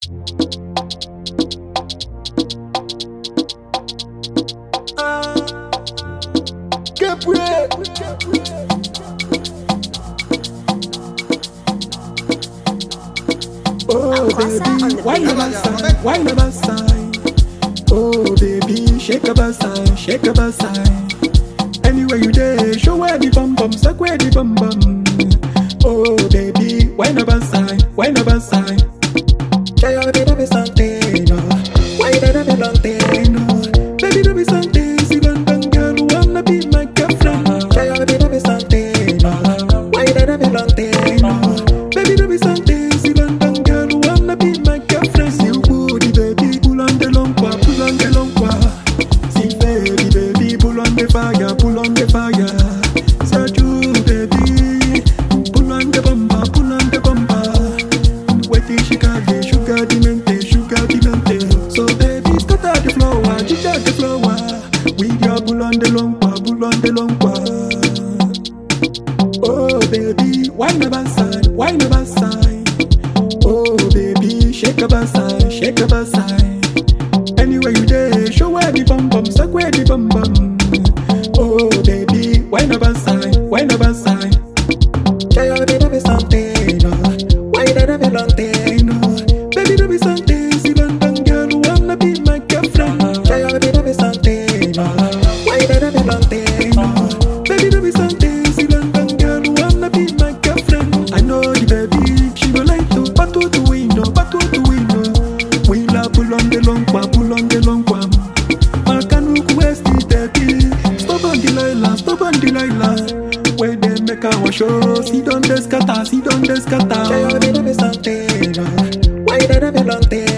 Oh baby, why never sign? Why never sign? Oh baby, shake a bassine, shake a bassine. Anywhere you there, show where the bum bum, suck where the bum bum. Oh baby, why never sign? Why never sign? Try your baby, don't be something, no. Why you better be long thing, no? Baby, don't be something, see London girl who wanna be my girlfriend. Try your baby, don't be something, no. Why you better be long thing, no? Baby, don't be something, see London girl who wanna be my girlfriend. See you booty, baby, pull on the long qua, pull on the long qua. See baby, pull on the fire, pull on the fire. Say you, baby, pull on the bumper, pull on the bumper. Waiting Chicago, sugar the mente, sugar the mente. So baby, scatter the flower, ginger the flower. With your pull on the long qua, pull on the long qua. Oh baby, why never sign? Why never sign? Oh baby, shake a bassine, shake a bassine. Anywhere you there, show where the bum bum, suck where the bum bum. Oh baby, why never sign? Why never sign? Try your baby, don't be something, no. Why you better be long thing, no? Baby, don't be something, see London girl who wanna be my girlfriend. Try your baby, don't be something, no. Why you better be long thing, no? Baby, don't be something, see London girl who wanna be my girlfriend. I know the baby, she go like to battle the window, battle the window. We la pull on the long qua, pull on the long qua. Makanuku West the baby, stop on Delilah, stop on Delilah. Where they make our show, see don't scatter, see don't scatter. Try your baby, don't be something, no. Why you better be long thing?